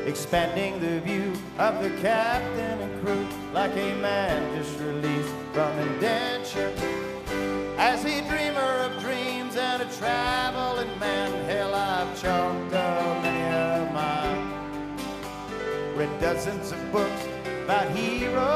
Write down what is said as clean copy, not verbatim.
expanding the view of the captain and crew, like a man just released from indenture. As a dreamer of dreams and a traveling man, hell, I've chalked up many a mile, read dozens of books about heroes